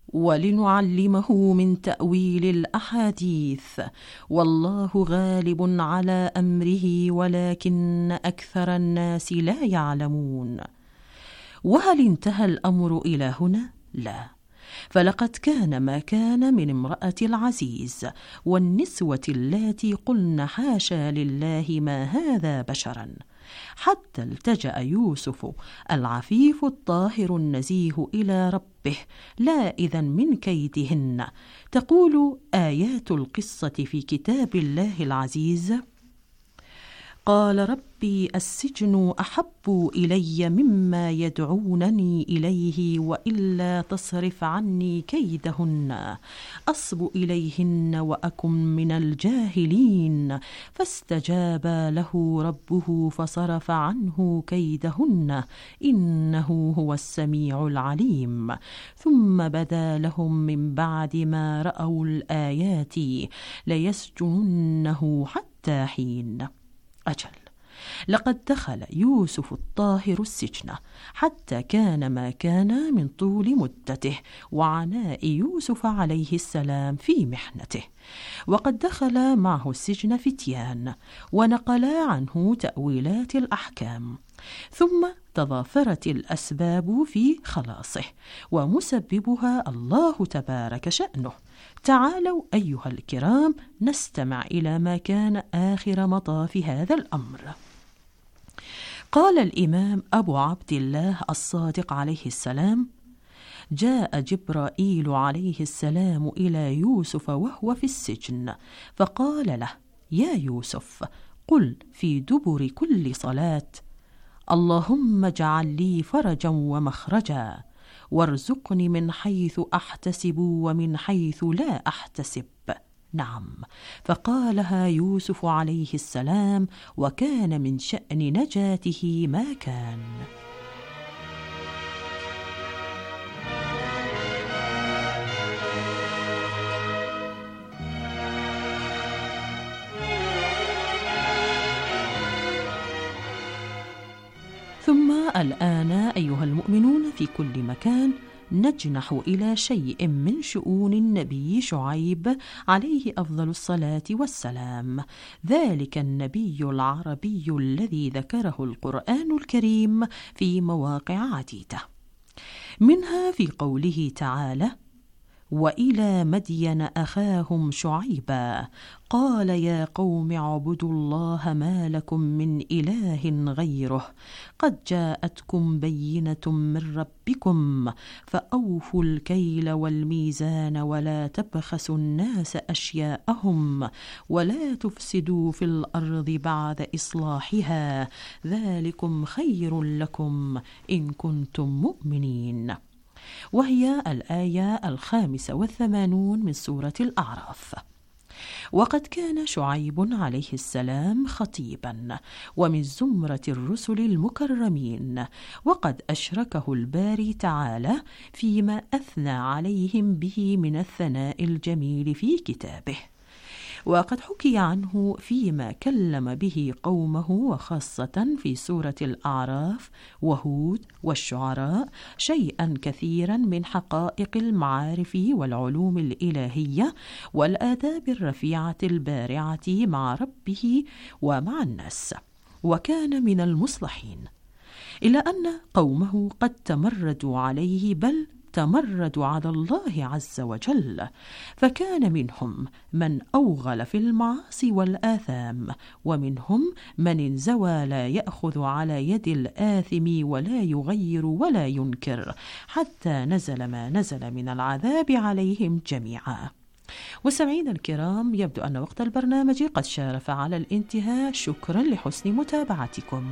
ولنعلمه من تأويل الأحاديث، والله غالب على أمره ولكن أكثر الناس لا يعلمون. وهل انتهى الأمر إلى هنا؟ لا، فلقد كان ما كان من امرأة العزيز والنسوة اللاتي قلن حاشا لله ما هذا بشرا، حتى التجأ يوسف العفيف الطاهر النزيه إلى ربه ربه لا إذا من كيدهن. تقول آيات القصة في كتاب الله العزيز: قال ربي السجن أحب إلي مما يدعونني إليه وإلا تصرف عني كيدهن أصب إليهن وأكن من الجاهلين. فاستجاب له ربه فصرف عنه كيدهن إنه هو السميع العليم. ثم بدا لهم من بعد ما رأوا الآيات ليسجننه حتى حين. أجل، لقد دخل يوسف الطاهر السجن حتى كان ما كان من طول مدته وعناء يوسف عليه السلام في محنته. وقد دخل معه السجن فتيان ونقلا عنه تأويلات الأحكام، ثم تضافرت الأسباب في خلاصه ومسببها الله تبارك شأنه. تعالوا أيها الكرام نستمع إلى ما كان آخر مطاف هذا الأمر. قال الإمام أبو عبد الله الصادق عليه السلام: جاء جبرائيل عليه السلام إلى يوسف وهو في السجن فقال له: يا يوسف، قل في دبر كل صلاة: اللهم اجعل لي فرجا ومخرجا وارزقني من حيث أحتسب ومن حيث لا أحتسب. نعم، فقالها يوسف عليه السلام، وكان من شأن نجاته ما كان. ثم الآن أيها المؤمنون في كل مكان نجنح إلى شيء من شؤون النبي شعيب عليه أفضل الصلاة والسلام، ذلك النبي العربي الذي ذكره القرآن الكريم في مواقع عديدة، منها في قوله تعالى: وإلى مدين أخاهم شعيبا قال يا قوم اعبدوا الله ما لكم من إله غيره قد جاءتكم بينة من ربكم فأوفوا الكيل والميزان ولا تبخسوا الناس أشياءهم ولا تفسدوا في الأرض بعد إصلاحها ذلكم خير لكم إن كنتم مؤمنين. وهي الآية الخامسة والثمانون من سورة الأعراف. وقد كان شعيب عليه السلام خطيبا ومن زمرة الرسل المكرمين، وقد أشركه الباري تعالى فيما أثنى عليهم به من الثناء الجميل في كتابه. وقد حكي عنه فيما كلم به قومه وخاصة في سورة الأعراف وهود والشعراء شيئا كثيرا من حقائق المعارف والعلوم الإلهية والآداب الرفيعة البارعة مع ربه ومع الناس، وكان من المصلحين، إلا أن قومه قد تمردوا عليه بل تمردوا على الله عز وجل، فكان منهم من أوغل في المعاصي والآثام، ومنهم من انزوى لا يأخذ على يد الآثم ولا يغير ولا ينكر حتى نزل ما نزل من العذاب عليهم جميعا. وسمعين الكرام، يبدو أن وقت البرنامج قد شارف على الانتهاء. شكرا لحسن متابعتكم.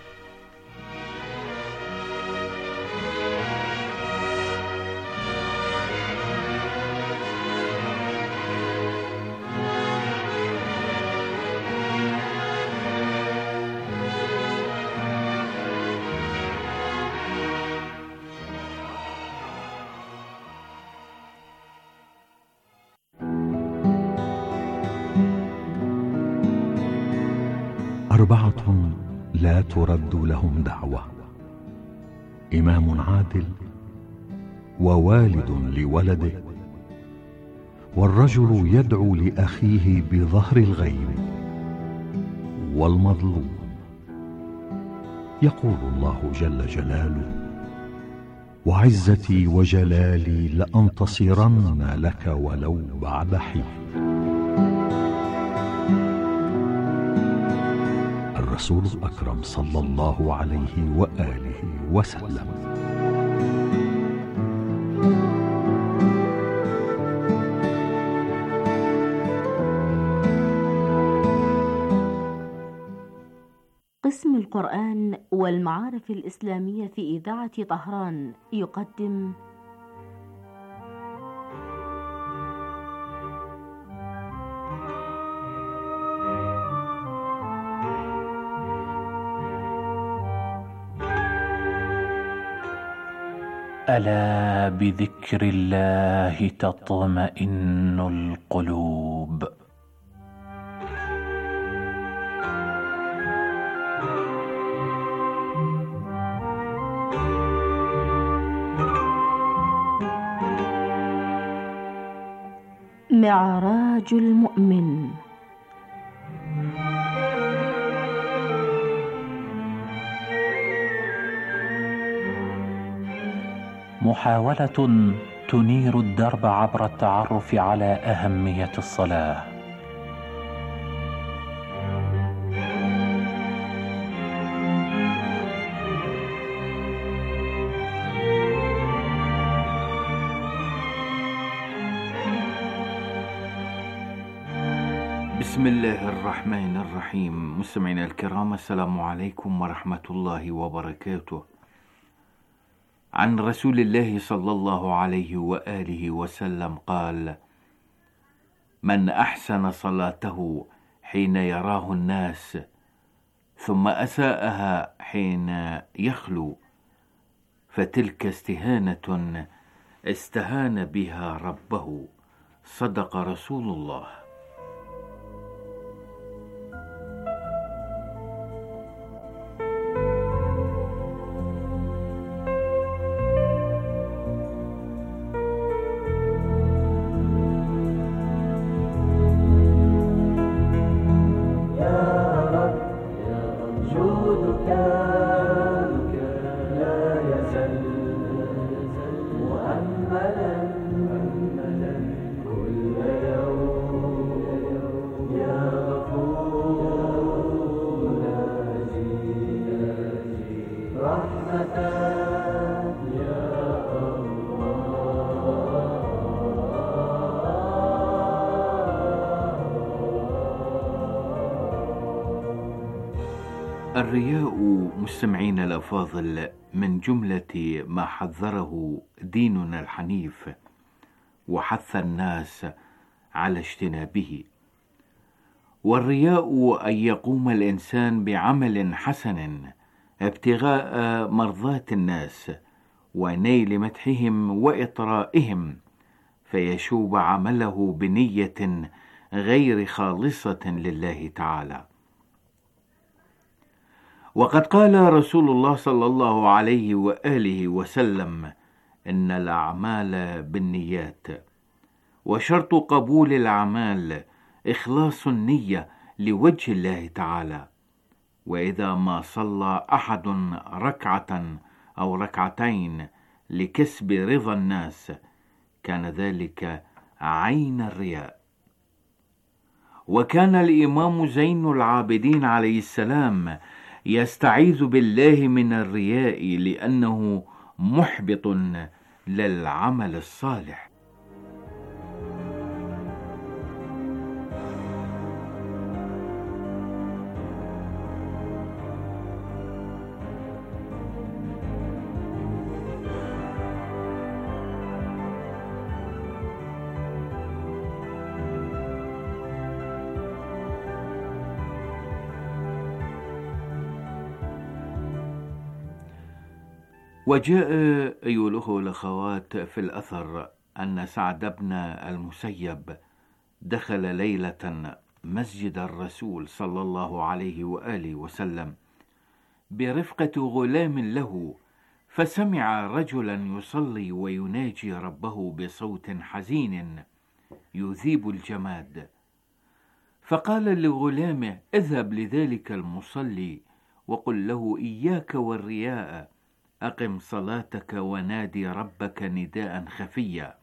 أربعة لا ترد لهم دعوة: إمام عادل، ووالد لولده، والرجل يدعو لأخيه بظهر الغيب، والمظلوم. يقول الله جل جلاله: وعزتي وجلالي لأنتصرن لك ولو بعد حين. الرسول الأكرم صلى الله عليه وآله وسلم. قسم القرآن والمعارف الإسلامية في إذاعة طهران يقدم ألا بذكر الله تطمئن القلوب. معراج المؤمن. محاولة تنير الدرب عبر التعرف على أهمية الصلاة. بسم الله الرحمن الرحيم. مستمعينا الكرام، السلام عليكم ورحمة الله وبركاته. عن رسول الله صلى الله عليه وآله وسلم قال: من أحسن صلاته حين يراه الناس ثم أساءها حين يخلو فتلك استهانة استهان بها ربه. صدق رسول الله. الرياء مستمعين الأفاضل من جملة ما حذره ديننا الحنيف وحث الناس على اجتنابه. والرياء أن يقوم الإنسان بعمل حسن ابتغاء مرضاة الناس ونيل مدحهم وإطرائهم، فيشوب عمله بنية غير خالصة لله تعالى. وقد قال رسول الله صلى الله عليه وآله وسلم: إن الأعمال بالنيات، وشرط قبول الأعمال إخلاص النية لوجه الله تعالى. وإذا ما صلى أحد ركعة أو ركعتين لكسب رضا الناس كان ذلك عين الرياء. وكان الإمام زين العابدين عليه السلام يستعيذ بالله من الرياء لأنه محبط للعمل الصالح. وجاء أيها الأخوة والأخوات في الأثر أن سعد بن المسيب دخل ليلة مسجد الرسول صلى الله عليه وآله وسلم برفقة غلام له، فسمع رجلا يصلي ويناجي ربه بصوت حزين يذيب الجماد، فقال لغلامه: اذهب لذلك المصلي وقل له: إياك والرياء، أقم صلاتك ونادي ربك نداء خفيا.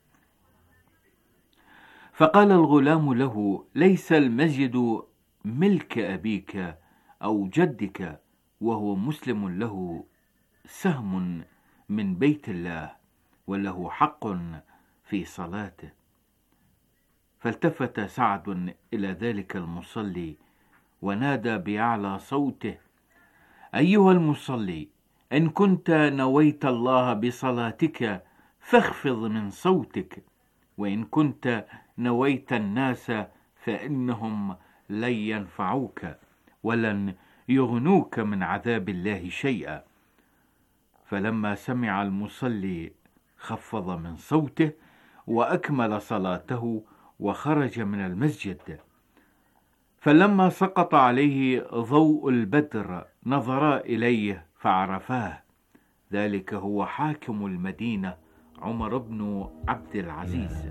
فقال الغلام له: ليس المسجد ملك أبيك أو جدك، وهو مسلم له سهم من بيت الله وله حق في صلاته. فالتفت سعد إلى ذلك المصلي ونادى بأعلى صوته: أيها المصلي، إن كنت نويت الله بصلاتك فاخفض من صوتك، وإن كنت نويت الناس فإنهم لن ينفعوك ولن يغنوك من عذاب الله شيئا. فلما سمع المصلي خفض من صوته وأكمل صلاته وخرج من المسجد. فلما سقط عليه ضوء البدر نظرا إليه فعرفاه، ذلك هو حاكم المدينة عمر بن عبد العزيز.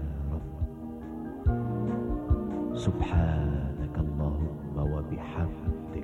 سبحانك اللهم وبحمدك،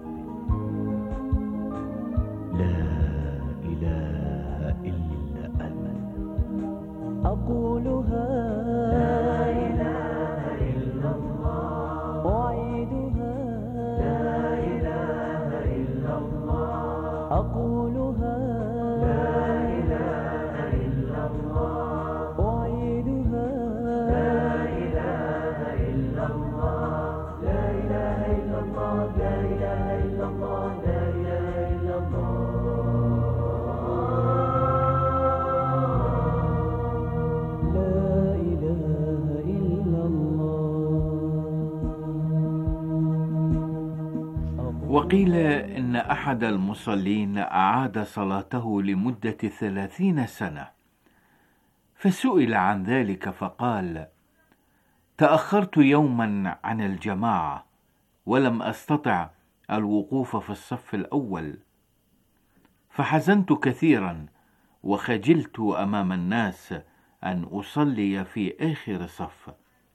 لا إله إلا أنت. أقولها لا إله إلا الله، أعيدها لا إله إلا الله، أقولها لا إله إلا الله، أعيدها لا إله إلا الله، لا إله إلا الله، لا إله إلا الله، لا إله إلا الله. وقيل إن أحد المصلين أعاد صلاته لمدة ثلاثين سنة، فسئل عن ذلك فقال: تأخرت يوما عن الجماعة ولم أستطع الوقوف في الصف الأول، فحزنت كثيرا وخجلت أمام الناس أن أصلي في آخر صف،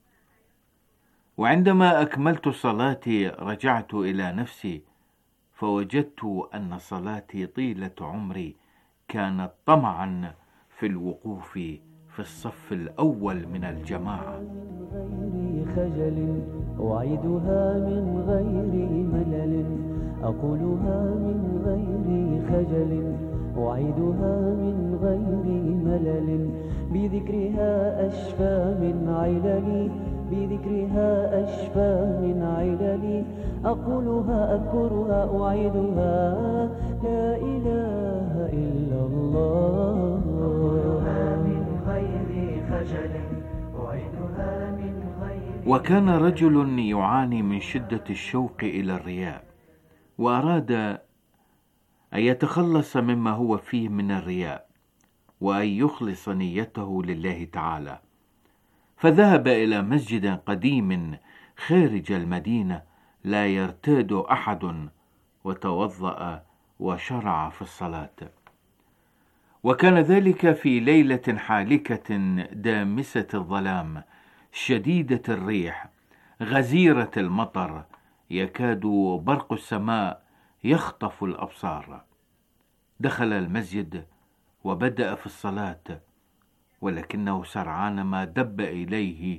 وعندما أكملت صلاتي رجعت إلى نفسي فوجدت أن صلاتي طيلة عمري كانت طمعا في الوقوف في الصف الأول من الجماعة. من غير خجل أعيدها من غير ملل، أقولها من غير خجل أعيدها من غير ملل، بذكرها أشفى من عللي، بذكرها أشفى من عللي، أقولها أذكرها أعيدها لا إله إلا الله، أقولها من غير خجل أعيدها من غير. وكان رجل يعاني من شدة الشوق إلى الرياء، وأراد أن يتخلص مما هو فيه من الرياء وأن يخلص نيته لله تعالى، فذهب إلى مسجد قديم خارج المدينة لا يرتاد أحد، وتوضأ وشرع في الصلاة. وكان ذلك في ليلة حالكة دامسة الظلام شديدة الريح غزيرة المطر، يكاد برق السماء يخطف الأبصار. دخل المسجد وبدأ في الصلاة، ولكنه سرعان ما دب إليه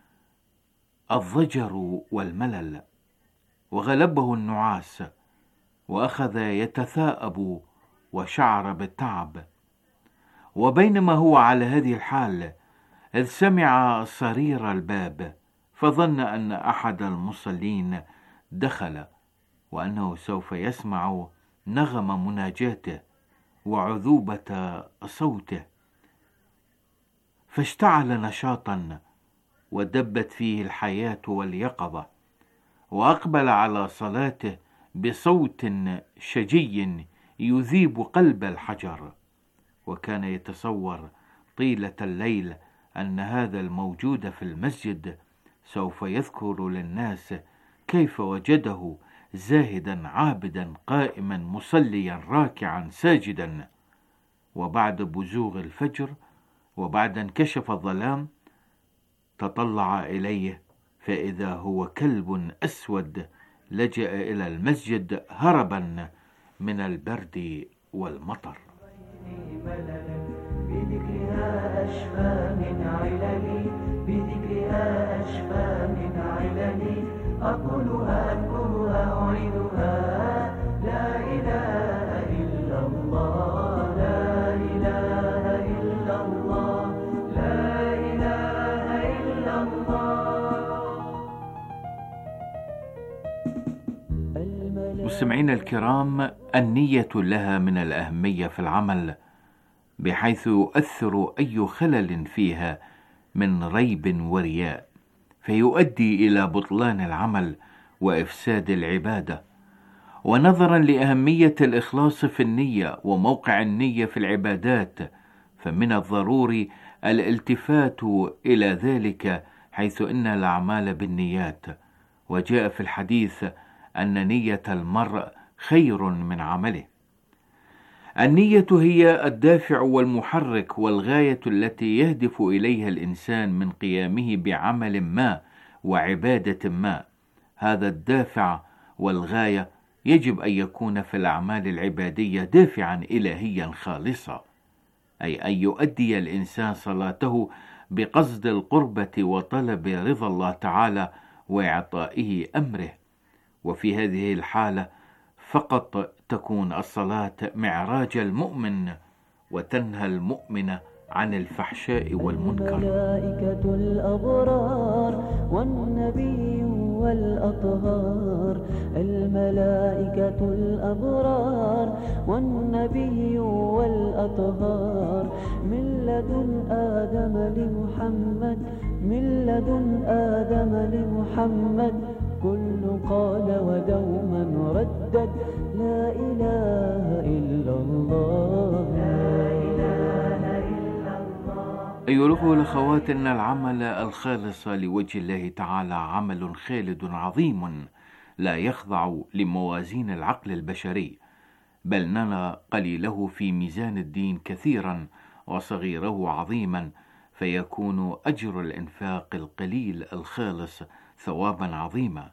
الضجر والملل، وغلبه النعاس، وأخذ يتثاءب وشعر بالتعب. وبينما هو على هذه الحال إذ سمع صرير الباب، فظن أن أحد المصلين دخل، وأنه سوف يسمع نغم مناجاته وعذوبة صوته، فاشتعل نشاطا ودبت فيه الحياة واليقظة، وأقبل على صلاته بصوت شجي يذيب قلب الحجر. وكان يتصور طيلة الليل أن هذا الموجود في المسجد سوف يذكر للناس كيف وجده زاهدا عابدا قائما مصليا راكعا ساجدا. وبعد بزوغ الفجر وبعد انكشف الظلام تطلع إليه فإذا هو كلب أسود لجأ إلى المسجد هربا من البرد والمطر. بذكرها أشفى من عللي، بذكرها أشفى من عللي، أقولها أذكرها أعيدها لا إله إلا الله، لا إله إلا الله، لا إله إلا الله. الملائكة مستمعينا الكرام، النية لها من الأهمية في العمل، بحيث يؤثر أي خلل فيها من ريب ورياء فيؤدي إلى بطلان العمل وإفساد العبادة. ونظرا لأهمية الإخلاص في النية وموقع النية في العبادات، فمن الضروري الالتفات إلى ذلك، حيث إن الأعمال بالنيات. وجاء في الحديث أن نية المرء خير من عمله. النية هي الدافع والمحرك والغاية التي يهدف إليها الإنسان من قيامه بعمل ما وعبادة ما. هذا الدافع والغاية يجب أن يكون في الأعمال العبادية دافعا إلهيا خالصا، أي أن يؤدي الإنسان صلاته بقصد القربة وطلب رضا الله تعالى وإعطائه أمره. وفي هذه الحالة فقط تكون الصلاة معراج المؤمن وتنهى المؤمن عن الفحشاء والمنكر. الملائكة الأبرار والنبي والأطهار، الملائكة الأبرار والنبي والأطهار، من لدن آدم لمحمد، من لدن آدم لمحمد، كل قال ودوما ردد لا إله إلا الله، لا إله إلا الله. أيها الأخوة والأخوات، إن العمل الخالص لوجه الله تعالى عمل خالد عظيم لا يخضع لموازين العقل البشري، بل نرى قليله في ميزان الدين كثيرا وصغيره عظيما، فيكون أجر الإنفاق القليل الخالص ثوابا عظيما.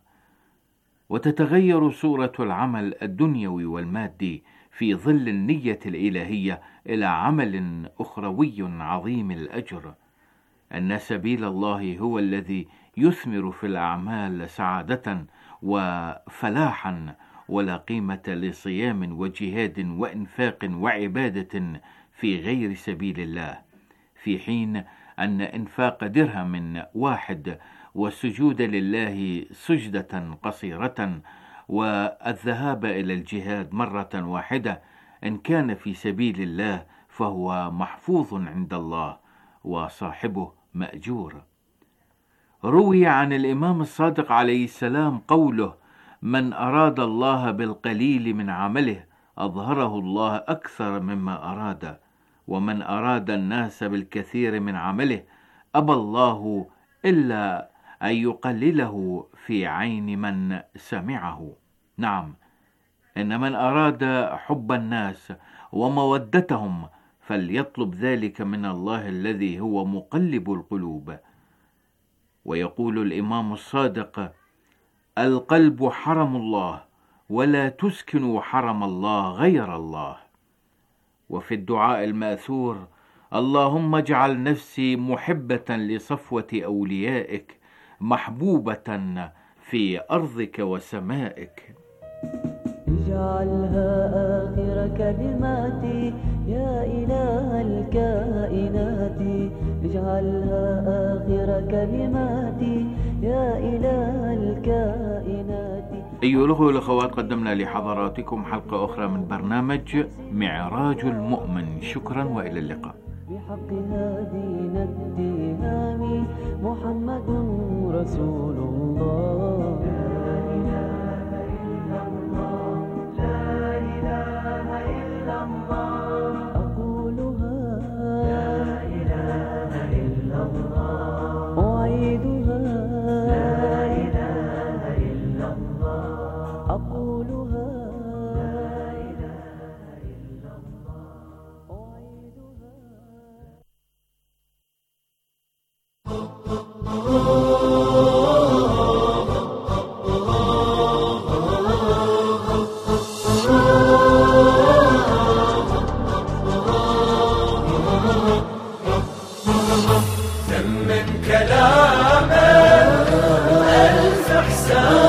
وتتغير صورة العمل الدنيوي والمادي في ظل النية الإلهية إلى عمل أخروي عظيم الأجر، أن سبيل الله هو الذي يثمر في الأعمال سعادة وفلاحا، ولا قيمة لصيام وجهاد وإنفاق وعبادة في غير سبيل الله، في حين أن إنفاق درهم واحد والسجود لله سجدة قصيرة والذهاب إلى الجهاد مرة واحدة إن كان في سبيل الله فهو محفوظ عند الله وصاحبه مأجور. روي عن الإمام الصادق عليه السلام قوله: من أراد الله بالقليل من عمله أظهره الله أكثر مما أراد، ومن أراد الناس بالكثير من عمله أبى الله إلا أن يقلله في عين من سمعه. نعم، إن من أراد حب الناس ومودتهم فليطلب ذلك من الله الذي هو مقلب القلوب. ويقول الإمام الصادق: القلب حرم الله، ولا تسكن حرم الله غير الله. وفي الدعاء المأثور: اللهم اجعل نفسي محبة لصفوة أوليائك، محبوبة في أرضك وسمائك. اجعلها آخر كلماتي يا إله الكائنات، اجعلها آخر كلماتي يا إله الكائنات. أيها الأخوة والأخوات، قدمنا لحضراتكم حلقة أخرى من برنامج معراج المؤمن. شكرا وإلى اللقاء. بحق هادينا التهام محمد رسول الله، لا إله إلا الله، لا إله إلا الله. أقولها لا إله إلا الله، أعيدها لا إله إلا الله، أقولها لا إله إلا الله، أعيدها. كم من كلام ألف إحسان